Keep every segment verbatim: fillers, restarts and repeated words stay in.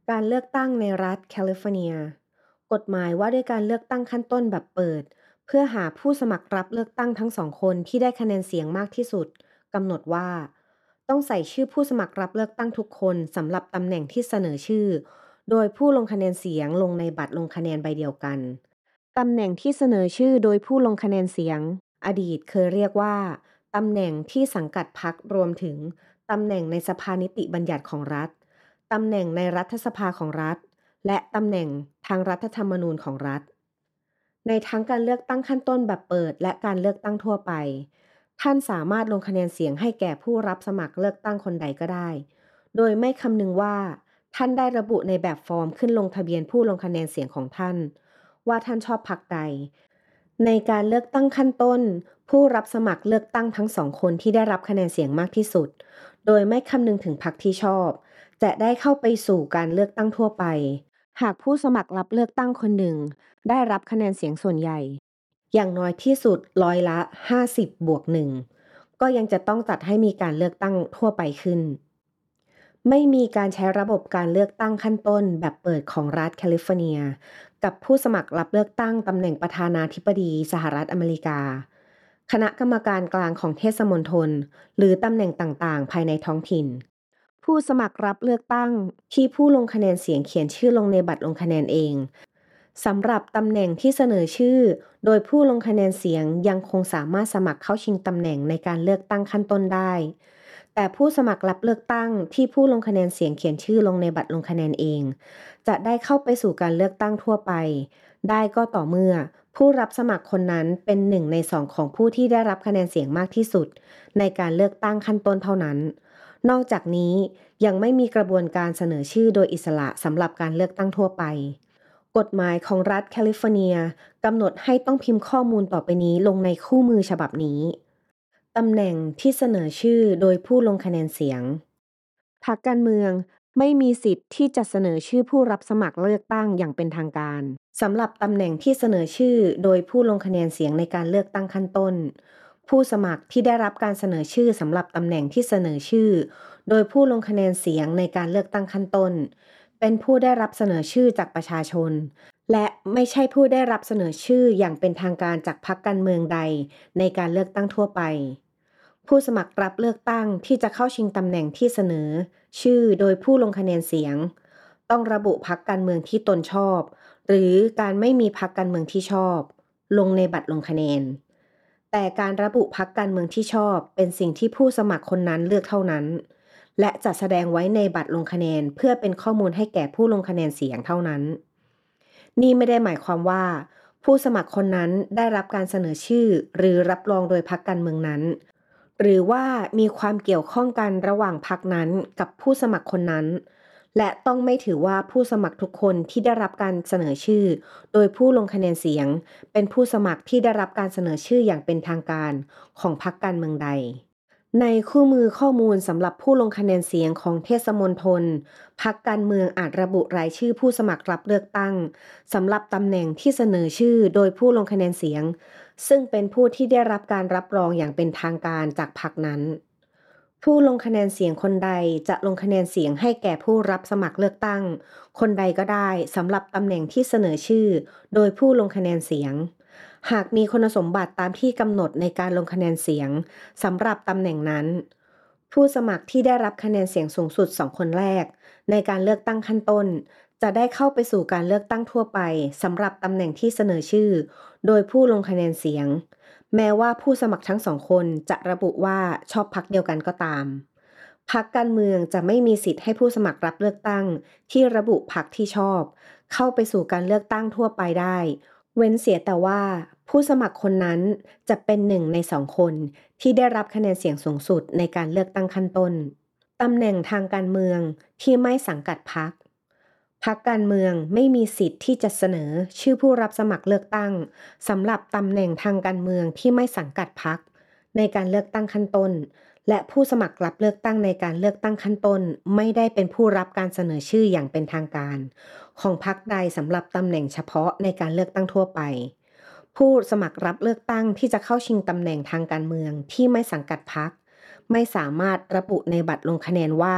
การเลือกตั้งในรัฐแคลิฟอร์เนียกฎหมายว่าด้วยการเลือกตั้งขั้นต้นแบบเปิดเพื่อหาผู้สมัครรับเลือกตั้งทั้งสองคนที่ได้คะแนนเสียงมากที่สุดกำหนดว่าต้องใส่ชื่อผู้สมัครรับเลือกตั้งทุกคนสำหรับตำแหน่งที่เสนอชื่อโดยผู้ลงคะแนนเสียงลงในบัตรลงคะแนนใบเดียวกันตำแหน่งที่เสนอชื่อโดยผู้ลงคะแนนเสียงอดีตเคยเรียกว่าตำแหน่งที่สังกัดพรรครวมถึงตำแหน่งในสภานิติบัญญัติของรัฐ ตำแหน่งในรัฐสภาของรัฐและตำแหน่งทางรัฐธรรมนูญของรัฐในทั้งการเลือกตั้งขั้นต้นแบบเปิดและการเลือกตั้งทั่วไปท่านสามารถลงคะแนนเสียงให้แก่ผู้รับสมัครเลือกตั้งคนใดก็ได้โดยไม่คำนึงว่าท่านได้ระบุในแบบฟอร์มขึ้นลงทะเบียนผู้ลงคะแนนเสียงของท่านว่าท่านชอบพรรคใดในการเลือกตั้งขั้นต้นผู้รับสมัครเลือกตั้งทั้งสองคนที่ได้รับคะแนนเสียงมากที่สุดโดยไม่คำนึงถึงพรรคที่ชอบ จะได้เข้าไปสู่การเลือกตั้งทั่วไป หากผู้สมัครรับเลือกตั้งคนหนึ่งได้รับคะแนนเสียงส่วนใหญ่ อย่างน้อยที่สุดร้อยละห้าสิบบบบวกหนึ่งก็ยังจะต้องจัดให้มีการเลือกตั้งทั่วไปขึ้น ไม่มีการใช้ระบบการเลือกตั้งขั้นต้นแบบเปิดของรัฐแคลิฟอร์เนียกับผู้สมัครรับเลือกตั้งตำแหน่งประธานาธิบดีสหรัฐอเมริกาคณะกรรมการกลางของเทศมนตรหรือตำแหน่งต่างๆภายในท้องถิ่น ผู้สมัครรับเลือกตั้งที่ผู้ลงคะแนนเสียงเขียนชื่อลงในบัตรลงคะแนนเองสำหรับตำแหน่งที่เสนอชื่อโดยผู้ลงคะแนนเสียงยังคงสามารถสมัครเข้าชิงตำแหน่งในการเลือกตั้งขั้นต้นได้แต่ผู้สมัครรับเลือกตั้งที่ผู้ลงคะแนนเสียงเขียนชื่อลงในบัตรลงคะแนนเองจะได้เข้าไปสู่การเลือกตั้งทั่วไปได้ก็ต่อเมื่อผู้รับสมัครคนนั้นเป็นหนึ่งในสองของผู้ที่ได้รับคะแนนเสียงมากที่สุดในการเลือกตั้งขั้นต้นเท่านั้น นอกจากนี้ยังไม่มีกระบวนการเสนอชื่อโดยอิสระสำหรับการเลือกตั้งทั่วไป กฎหมายของรัฐแคลิฟอร์เนียกำหนดให้ต้องพิมพ์ข้อมูลต่อไปนี้ลงในคู่มือฉบับนี้ ตำแหน่งที่เสนอชื่อโดยผู้ลงคะแนนเสียง พรรคการเมืองไม่มีสิทธิ์ที่จะเสนอชื่อผู้รับสมัครเลือกตั้งอย่างเป็นทางการสำหรับตำแหน่งที่เสนอชื่อโดยผู้ลงคะแนนเสียงในการเลือกตั้งขั้นต้นผู้สมัครที่ได้รับการเสนอชื่อสำหรับตำแหน่งที่เสนอชื่อโดยผู้ลงคะแนนเสียงในการเลือกตั้งขั้นต้นเป็นผู้ได้รับเสนอชื่อจากประชาชนและไม่ใช่ผู้ได้รับเสนอชื่ออย่างเป็นทางการจากพรรคการเมืองใดในการเลือกตั้งทั่วไป ผู้สมัครรับเลือกตั้งที่จะเข้าชิงตำแหน่งที่เสนอชื่อโดยผู้ลงคะแนนเสียงต้องระบุพรรคการเมืองที่ตนชอบหรือการไม่มีพรรคการเมืองที่ชอบลงในบัตรลงคะแนนแต่การระบุพรรคการเมืองที่ชอบเป็นสิ่งที่ผู้สมัครคนนั้นเลือกเท่านั้นและจะแสดงไว้ในบัตรลงคะแนนเพื่อเป็นข้อมูลให้แก่ผู้ลงคะแนนเสียงเท่านั้นนี่ไม่ได้หมายความว่าผู้สมัครคนนั้นได้รับการเสนอชื่อหรือรับรองโดยพรรคการเมืองนั้น หรือว่ามีความเกี่ยวข้องกันระหว่างพรรคนั้นกับผู้สมัครคนนั้นและต้องไม่ถือว่าผู้สมัครทุกคนที่ได้รับการเสนอชื่อโดยผู้ลงคะแนนเสียงเป็นผู้สมัครที่ได้รับการเสนอชื่ออย่างเป็นทางการของพรรคการเมืองใดในคู่มือข้อมูลสำหรับผู้ลงคะแนนเสียงของเทศมนตรพรรคการเมืองอาจระบุรายชื่อผู้สมัครรับเลือกตั้งสำหรับตำแหน่งที่เสนอชื่อโดยผู้ลงคะแนนเสียง ซึ่งเป็นผู้ที่ได้รับการรับรองอย่างเป็นทางการจากพรรคนั้น ผู้ลงคะแนนเสียงคนใดจะลงคะแนนเสียงให้แก่ผู้รับสมัครเลือกตั้งคนใดก็ได้สำหรับตำแหน่งที่เสนอชื่อโดยผู้ลงคะแนนเสียง หากมีคุณสมบัติตามที่กำหนดในการลงคะแนนเสียงสำหรับตำแหน่งนั้นผู้สมัครที่ได้รับคะแนนเสียงสูงสุดสองคนแรกในการเลือกตั้งขั้นต้นจะได้เข้าไปสู่การเลือกตั้งทั่วไปสำหรับตำแหน่งที่เสนอชื่อโดยผู้ลงคะแนนเสียงแม้ว่าผู้สมัครทั้งสองคนจะระบุว่าชอบพรรคเดียวกันก็ตามพรรคการเมืองจะไม่มีสิทธิ์ให้ผู้สมัครรับเลือกตั้งที่ระบุพรรคที่ชอบเข้าไปสู่การเลือกตั้งทั่วไปได้เว้นเสียแต่ว่าผู้สมัครคนนั้นจะเป็นหนึ่งในสองคนที่ได้รับคะแนนเสียงสูงสุดในการเลือกตั้งขั้นต้นตำแหน่งทางการเมืองที่ไม่สังกัดพรรค พรรคการเมืองไม่มีสิทธิ์ที่จะเสนอชื่อผู้รับสมัครเลือกตั้งสำหรับตำแหน่งทางการเมืองที่ไม่สังกัดพรรคในการเลือกตั้งขั้นต้นและผู้สมัครรับเลือกตั้งในการเลือกตั้งขั้นต้นไม่ได้เป็นผู้รับการเสนอชื่ออย่างเป็นทางการของพรรคใดสำหรับตำแหน่งเฉพาะในการเลือกตั้งทั่วไปผู้สมัครรับเลือกตั้งที่จะเข้าชิงตำแหน่งทางการเมืองที่ไม่สังกัดพรรคไม่สามารถระบุในบัตรลงคะแนนว่า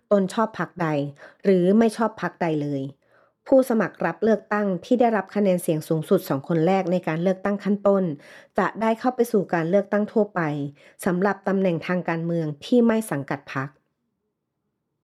ตนชอบพรรคใดหรือไม่ชอบพรรคใดเลยผู้สมัครรับเลือกตั้งที่ได้รับคะแนนเสียงสูงสุดสองคนแรกในการเลือกตั้งขั้นต้นจะได้เข้าไปสู่การเลือกตั้งทั่วไปสำหรับตำแหน่งทางการเมืองที่ไม่สังกัดพรรค